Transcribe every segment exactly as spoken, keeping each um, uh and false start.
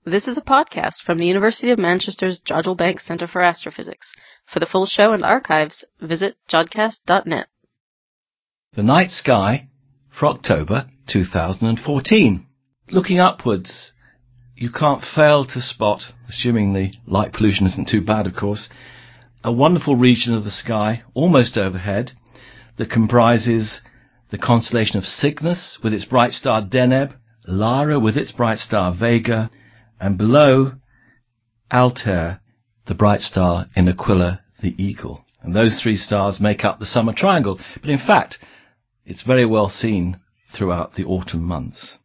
This is a podcast from the University of Manchester's Jodrell Bank Centre for Astrophysics. For the full show and archives, visit jodcast dot net. The night sky for October two thousand fourteen. Looking upwards, you can't fail to spot, assuming the light pollution isn't too bad of course, a wonderful region of the sky almost overhead that comprises the constellation of Cygnus with its bright star Deneb, Lyra with its bright star Vega, and below Altair, the bright star in Aquila the Eagle. And those three stars make up the summer triangle, but in fact it's very well seen throughout the autumn months.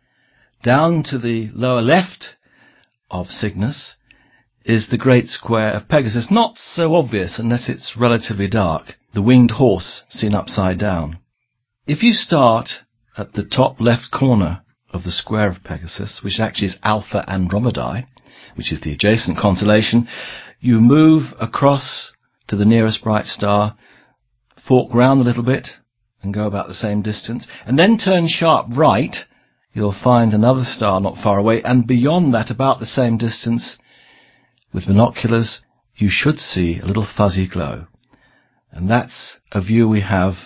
Down to the lower left of Cygnus is the great square of Pegasus, not so obvious unless it's relatively dark, the winged horse seen upside down. If you start at the top left corner of the square of Pegasus, which actually is Alpha Andromedae, which is the adjacent constellation, you move across to the nearest bright star, fork round a little bit, and go about the same distance, and then turn sharp right. You'll find another star not far away, and beyond that, about the same distance, with binoculars, you should see a little fuzzy glow. And that's a view we have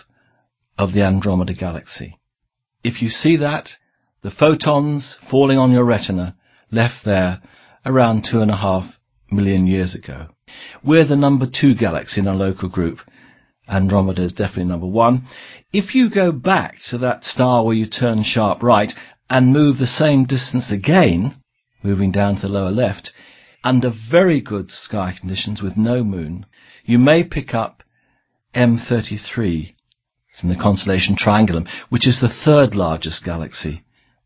of the Andromeda Galaxy. If you see that, the photons falling on your retina left there around two and a half million years ago. We're the number two galaxy in our local group. Andromeda is definitely number one. If you go back to that star where you turn sharp right and move the same distance again, moving down to the lower left, under very good sky conditions with no moon, you may pick up M thirty-three. It's in the constellation Triangulum, which is the third largest galaxy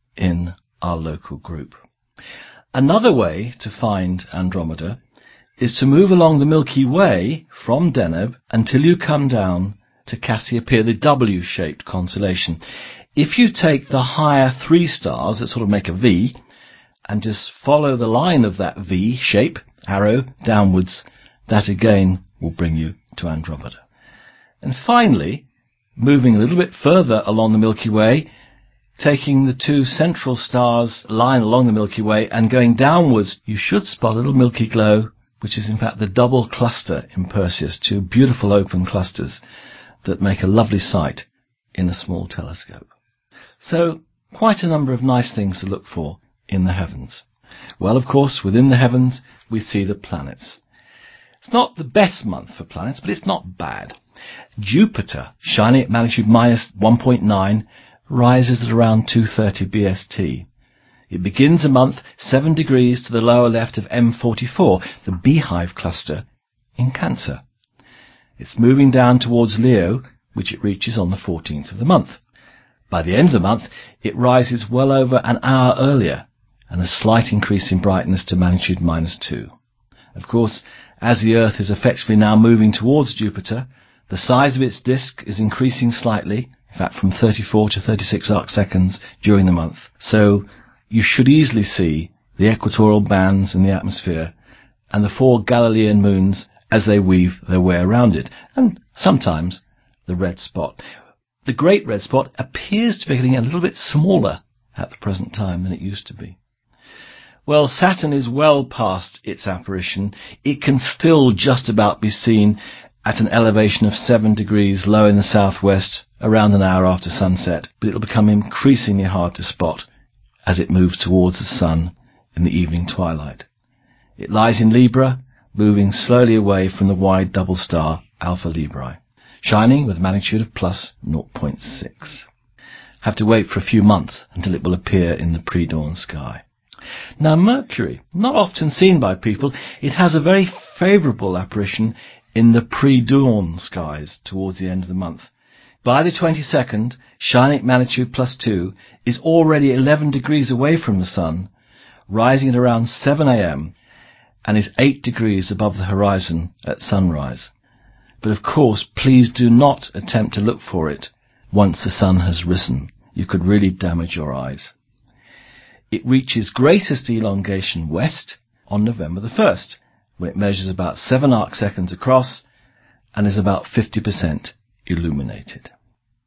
in our local group. Another way to find Andromeda is to move along the Milky Way from Deneb until you come down to Cassiopeia, the W-shaped constellation. If you take the higher three stars that sort of make a V and just follow the line of that V shape, arrow, downwards, that again will bring you to Andromeda. And finally, moving a little bit further along the Milky Way, taking the two central stars line along the Milky Way and going downwards, you should spot a little milky glow, which is in fact the double cluster in Perseus, two beautiful open clusters that make a lovely sight in a small telescope. So, quite a number of nice things to look for in the heavens. Well, of course, within the heavens, we see the planets. It's not the best month for planets, but it's not bad. Jupiter, shining at magnitude minus one point nine, rises at around two thirty B S T. It begins a month seven degrees to the lower left of M forty-four, the Beehive cluster in Cancer. It's moving down towards Leo, which it reaches on the fourteenth of the month. By the end of the month, it rises well over an hour earlier, and a slight increase in brightness to magnitude minus two. Of course, as the Earth is effectively now moving towards Jupiter, the size of its disk is increasing slightly, in fact from thirty-four to thirty-six arc seconds during the month. So you should easily see the equatorial bands in the atmosphere and the four Galilean moons as they weave their way around it, and sometimes the red spot. The great red spot appears to be getting a little bit smaller at the present time than it used to be. Well, Saturn is well past its apparition. It can still just about be seen at an elevation of seven degrees low in the southwest around an hour after sunset, but it'll become increasingly hard to spot as it moves towards the sun in the evening twilight. It lies in Libra, moving slowly away from the wide double star Alpha Librae, shining with a magnitude of plus zero point six. Have to wait for a few months until it will appear in the pre-dawn sky. Now Mercury, not often seen by people, it has a very favourable apparition in the pre-dawn skies towards the end of the month. By the twenty-second, shining at magnitude plus two, is already eleven degrees away from the sun, rising at around seven a.m. and is eight degrees above the horizon at sunrise. But of course, please do not attempt to look for it once the sun has risen. You could really damage your eyes. It reaches greatest elongation west on November the first, when it measures about seven arc seconds across and is about fifty percent illuminated.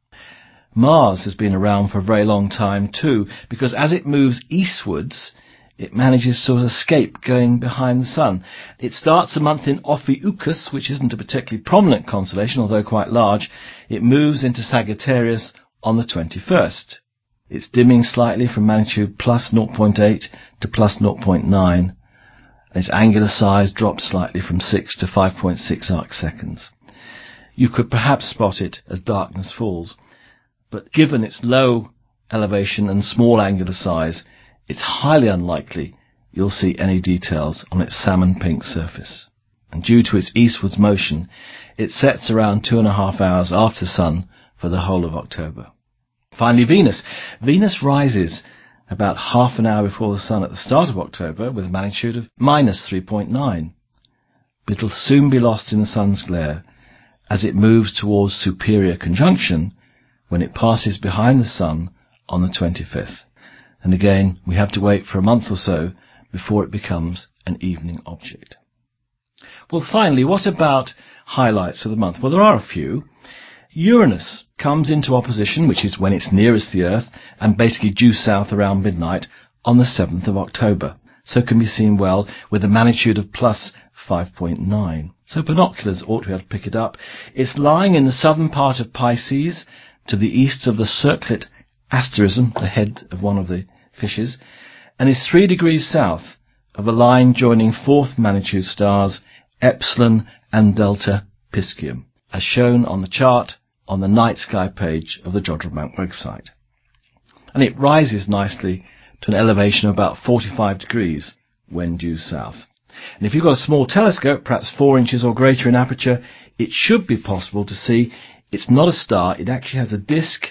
Mars has been around for a very long time too, because as it moves eastwards, it manages to escape going behind the sun. It starts the month in Ophiuchus, which isn't a particularly prominent constellation, although quite large. It moves into Sagittarius on the twenty-first. It's dimming slightly from magnitude plus zero point eight to plus zero point nine. Its angular size drops slightly from six to five point six arc seconds. You could perhaps spot it as darkness falls, but given its low elevation and small angular size, it's highly unlikely you'll see any details on its salmon pink surface. And due to its eastwards motion, it sets around two and a half hours after the sun for the whole of October. Finally, Venus. Venus rises about half an hour before the sun at the start of October with a magnitude of minus three point nine. But it'll soon be lost in the sun's glare as it moves towards superior conjunction when it passes behind the sun on the twenty-fifth. And again, we have to wait for a month or so before it becomes an evening object. Well, finally, what about highlights of the month? Well, there are a few. Uranus comes into opposition, which is when it's nearest the Earth, and basically due south around midnight on the seventh of October. So it can be seen well with a magnitude of plus five point nine. So binoculars ought to be able to pick it up. It's lying in the southern part of Pisces, to the east of the circlet asterism, the head of one of the fishes, and is three degrees south of a line joining fourth magnitude stars Epsilon and Delta Piscium, as shown on the chart on the night sky page of the Jodrell Bank website. And it rises nicely to an elevation of about forty-five degrees when due south. And if you've got a small telescope, perhaps four inches or greater in aperture, it should be possible to see it's not a star, it actually has a disk,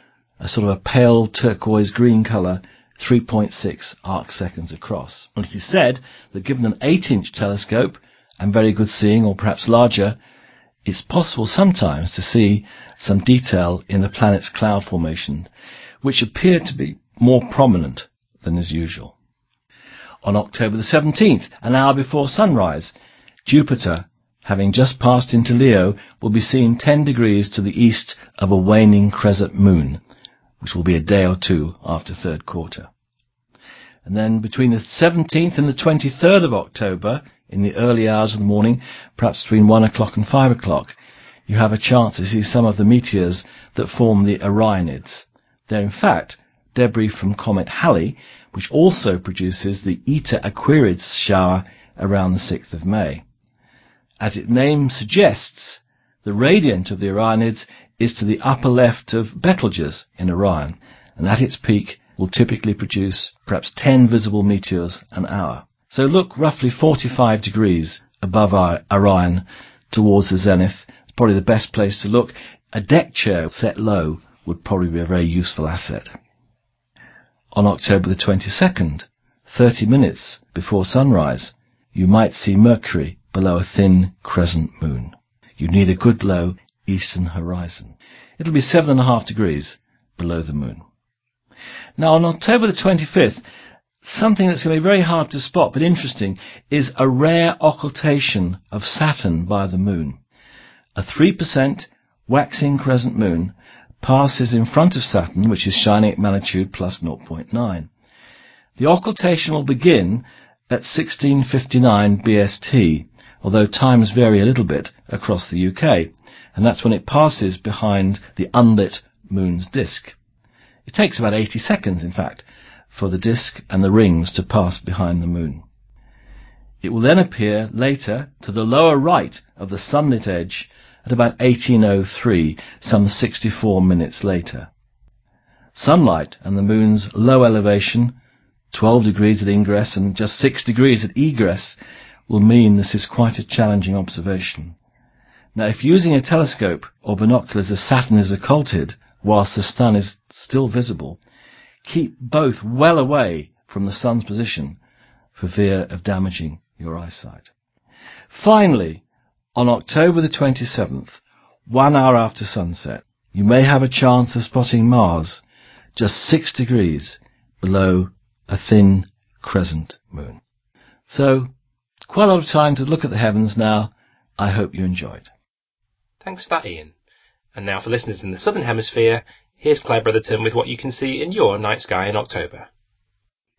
a sort of a pale turquoise green colour, three point six arc seconds across. And it is said that given an eight inch telescope and very good seeing, or perhaps larger, it's possible sometimes to see some detail in the planet's cloud formation, which appear to be more prominent than is usual. On October the seventeenth, an hour before sunrise, Jupiter, having just passed into Leo, will be seen ten degrees to the east of a waning crescent moon, which will be a day or two after third quarter. And then between the seventeenth and the twenty-third of October, in the early hours of the morning, perhaps between one o'clock and five o'clock, you have a chance to see some of the meteors that form the Orionids. They're in fact debris from comet Halley, which also produces the Eta Aquarids shower around the sixth of May. As its name suggests, the radiant of the Orionids is to the upper left of Betelgeuse in Orion, and at its peak will typically produce perhaps ten visible meteors an hour. So look roughly forty-five degrees above our Orion towards the zenith. It's probably the best place to look. A deck chair set low would probably be a very useful asset. On October the twenty-second, thirty minutes before sunrise, you might see Mercury below a thin crescent moon. You need a good low eastern horizon. It'll be seven and a half degrees below the moon. Now on October the twenty-fifth, something that's going to be very hard to spot but interesting is a rare occultation of Saturn by the moon. A three percent waxing crescent moon passes in front of Saturn, which is shining at magnitude plus zero point nine. The occultation will begin at sixteen fifty-nine B S T, although times vary a little bit across the U K, and that's when it passes behind the unlit moon's disk. It takes about eighty seconds, in fact, for the disk and the rings to pass behind the moon. It will then appear later to the lower right of the sunlit edge at about eighteen oh three, some sixty-four minutes later. Sunlight and the moon's low elevation, twelve degrees at ingress and just six degrees at egress, will mean this is quite a challenging observation. Now, if using a telescope or binoculars as Saturn is occulted whilst the sun is still visible, keep both well away from the sun's position for fear of damaging your eyesight. Finally, on October the twenty-seventh, one hour after sunset, you may have a chance of spotting Mars just six degrees below a thin crescent moon. So, quite a lot of time to look at the heavens now. I hope you enjoyed. Thanks for that, Ian. And now for listeners in the Southern Hemisphere, here's Claire Brotherton with what you can see in your night sky in October.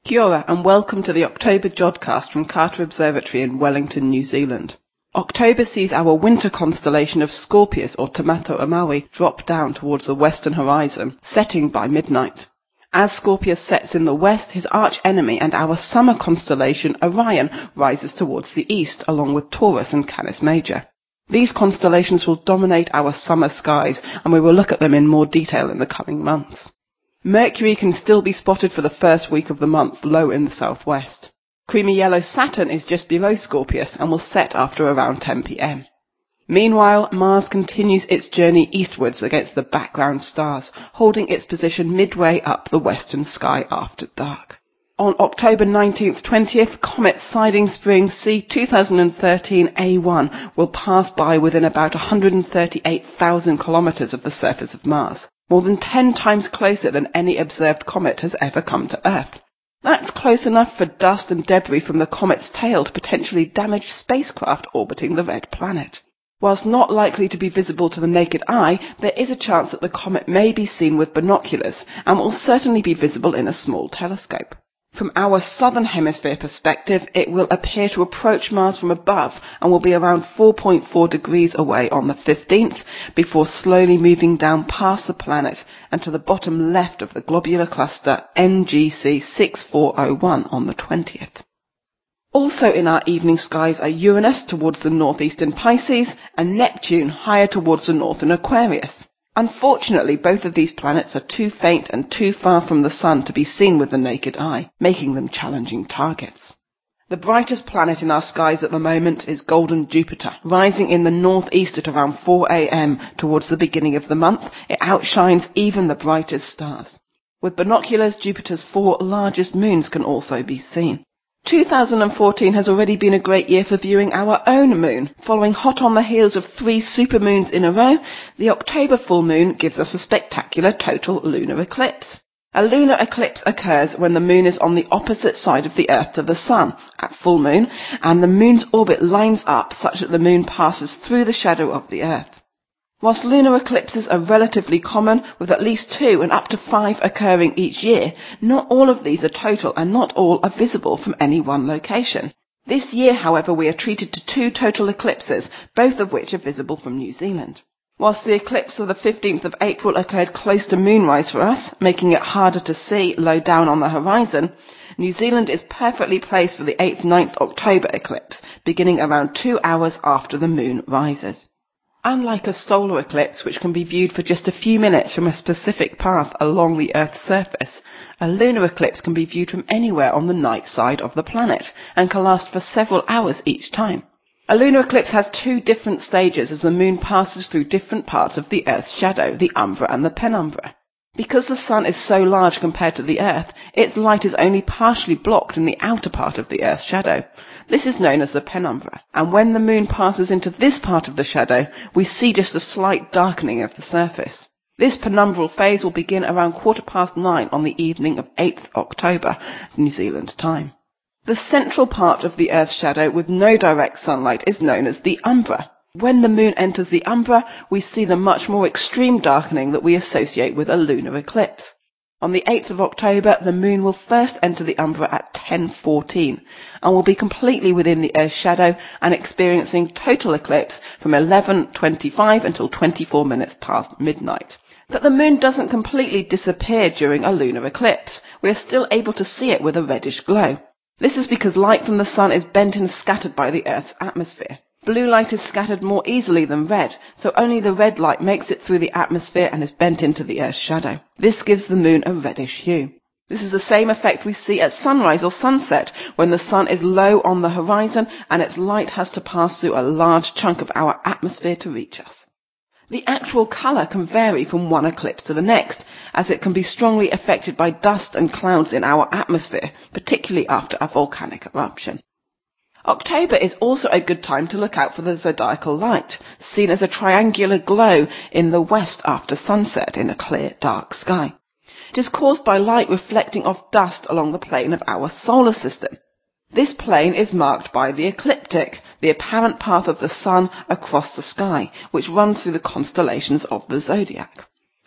Kia ora and welcome to the October Jodcast from Carter Observatory in Wellington, New Zealand. October sees our winter constellation of Scorpius or Tamato Amaui drop down towards the western horizon, setting by midnight. As Scorpius sets in the west, his arch-enemy and our summer constellation Orion rises towards the east, along with Taurus and Canis Major. These constellations will dominate our summer skies, and we will look at them in more detail in the coming months. Mercury can still be spotted for the first week of the month, low in the southwest. Creamy yellow Saturn is just below Scorpius and will set after around ten p m. Meanwhile, Mars continues its journey eastwards against the background stars, holding its position midway up the western sky after dark. On October nineteenth to twentieth, comet Siding Spring C two thousand thirteen A one will pass by within about one hundred thirty-eight thousand kilometers of the surface of Mars, more than ten times closer than any observed comet has ever come to Earth. That's close enough for dust and debris from the comet's tail to potentially damage spacecraft orbiting the red planet. Whilst not likely to be visible to the naked eye, there is a chance that the comet may be seen with binoculars and will certainly be visible in a small telescope. From our southern hemisphere perspective, it will appear to approach Mars from above and will be around four point four degrees away on the fifteenth, before slowly moving down past the planet and to the bottom left of the globular cluster N G C six four zero one on the twentieth. Also in our evening skies are Uranus towards the northeastern Pisces and Neptune higher towards the northern Aquarius. Unfortunately, both of these planets are too faint and too far from the Sun to be seen with the naked eye, making them challenging targets. The brightest planet in our skies at the moment is Golden Jupiter. Rising in the northeast at around four a m towards the beginning of the month, it outshines even the brightest stars. With binoculars, Jupiter's four largest moons can also be seen. two thousand fourteen has already been a great year for viewing our own moon. Following hot on the heels of three supermoons in a row, the October full moon gives us a spectacular total lunar eclipse. A lunar eclipse occurs when the moon is on the opposite side of the Earth to the Sun at full moon, and the moon's orbit lines up such that the moon passes through the shadow of the Earth. Whilst lunar eclipses are relatively common, with at least two and up to five occurring each year, not all of these are total and not all are visible from any one location. This year, however, we are treated to two total eclipses, both of which are visible from New Zealand. Whilst the eclipse of the fifteenth of April occurred close to moonrise for us, making it harder to see low down on the horizon, New Zealand is perfectly placed for the eighth to ninth October eclipse, beginning around two hours after the moon rises. Unlike a solar eclipse, which can be viewed for just a few minutes from a specific path along the Earth's surface, a lunar eclipse can be viewed from anywhere on the night side of the planet and can last for several hours each time. A lunar eclipse has two different stages as the moon passes through different parts of the Earth's shadow, the umbra and the penumbra. Because the Sun is so large compared to the Earth, its light is only partially blocked in the outer part of the Earth's shadow. This is known as the penumbra, and when the moon passes into this part of the shadow, we see just a slight darkening of the surface. This penumbral phase will begin around quarter past nine on the evening of eighth of October, New Zealand time. The central part of the Earth's shadow with no direct sunlight is known as the umbra. When the moon enters the umbra, we see the much more extreme darkening that we associate with a lunar eclipse. On the eighth of October, the moon will first enter the umbra at ten fourteen and will be completely within the Earth's shadow and experiencing total eclipse from eleven twenty-five until twenty-four minutes past midnight. But the moon doesn't completely disappear during a lunar eclipse. We are still able to see it with a reddish glow. This is because light from the Sun is bent and scattered by the Earth's atmosphere. Blue light is scattered more easily than red, so only the red light makes it through the atmosphere and is bent into the Earth's shadow. This gives the moon a reddish hue. This is the same effect we see at sunrise or sunset, when the Sun is low on the horizon and its light has to pass through a large chunk of our atmosphere to reach us. The actual colour can vary from one eclipse to the next, as it can be strongly affected by dust and clouds in our atmosphere, particularly after a volcanic eruption. October is also a good time to look out for the zodiacal light, seen as a triangular glow in the west after sunset in a clear, dark sky. It is caused by light reflecting off dust along the plane of our solar system. This plane is marked by the ecliptic, the apparent path of the Sun across the sky, which runs through the constellations of the zodiac.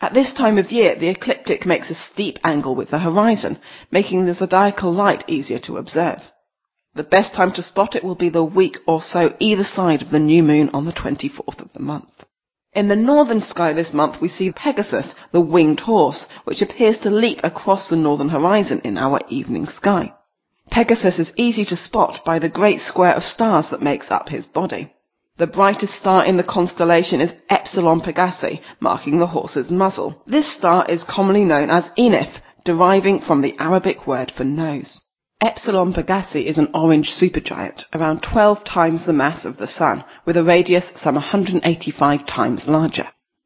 At this time of year, the ecliptic makes a steep angle with the horizon, making the zodiacal light easier to observe. The best time to spot it will be the week or so either side of the new moon on the twenty-fourth of the month. In the northern sky this month we see Pegasus, the winged horse, which appears to leap across the northern horizon in our evening sky. Pegasus is easy to spot by the great square of stars that makes up his body. The brightest star in the constellation is Epsilon Pegasi, marking the horse's muzzle. This star is commonly known as Enif, deriving from the Arabic word for nose. Epsilon Pegasi is an orange supergiant, around twelve times the mass of the Sun, with a radius some one hundred eighty-five times larger.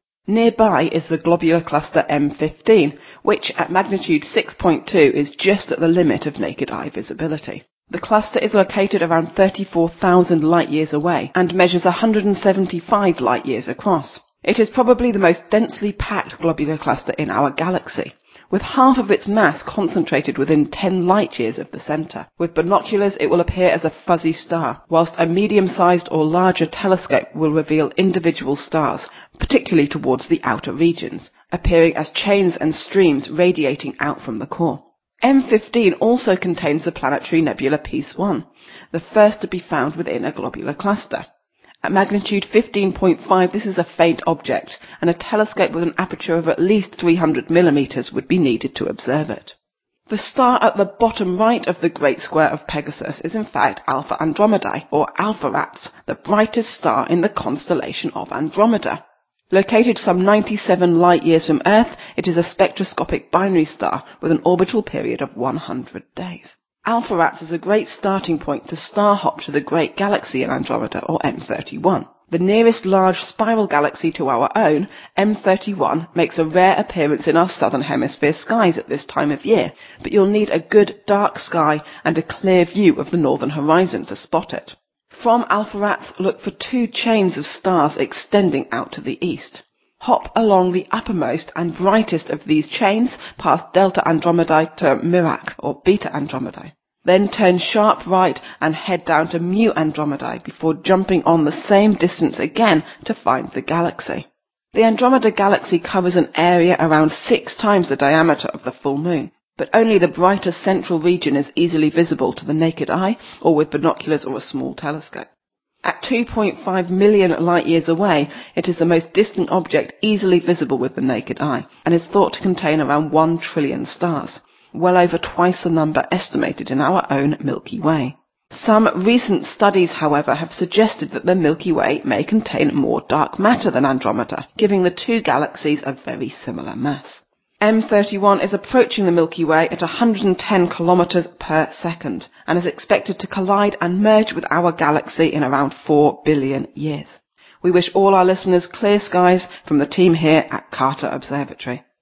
Nearby is the globular cluster M fifteen, which at magnitude six point two is just at the limit of naked eye visibility. The cluster is located around thirty-four thousand light-years away and measures one hundred seventy-five light-years across. It is probably the most densely packed globular cluster in our galaxy, with half of its mass concentrated within ten light-years of the centre. With binoculars it will appear as a fuzzy star, whilst a medium-sized or larger telescope will reveal individual stars, particularly towards the outer regions, appearing as chains and streams radiating out from the core. M fifteen also contains the planetary nebula Peace one, the first to be found within a globular cluster. At magnitude fifteen point five this is a faint object, and a telescope with an aperture of at least three hundred millimeters would be needed to observe it. The star at the bottom right of the great square of Pegasus is in fact Alpha Andromedae, or Alpheratz, the brightest star in the constellation of Andromeda. Located some ninety-seven light-years from Earth, it is a spectroscopic binary star with an orbital period of one hundred days. Alpheratz is a great starting point to star hop to the great galaxy in Andromeda, or M thirty-one. The nearest large spiral galaxy to our own, M thirty-one, makes a rare appearance in our southern hemisphere skies at this time of year, but you'll need a good dark sky and a clear view of the northern horizon to spot it. From Alpheratz, look for two chains of stars extending out to the east. Hop along the uppermost and brightest of these chains past Delta Andromedae to Merak, or Beta Andromedae. Then turn sharp right and head down to Mu Andromedae before jumping on the same distance again to find the galaxy. The Andromeda galaxy covers an area around six times the diameter of the full moon, but only the brighter central region is easily visible to the naked eye or with binoculars or a small telescope. At two point five million light-years away, it is the most distant object easily visible with the naked eye, and is thought to contain around one trillion stars, well over twice the number estimated in our own Milky Way. Some recent studies, however, have suggested that the Milky Way may contain more dark matter than Andromeda, giving the two galaxies a very similar mass. M thirty-one is approaching the Milky Way at one hundred ten kilometers per second and is expected to collide and merge with our galaxy in around four billion years. We wish all our listeners clear skies from the team here at Carter Observatory.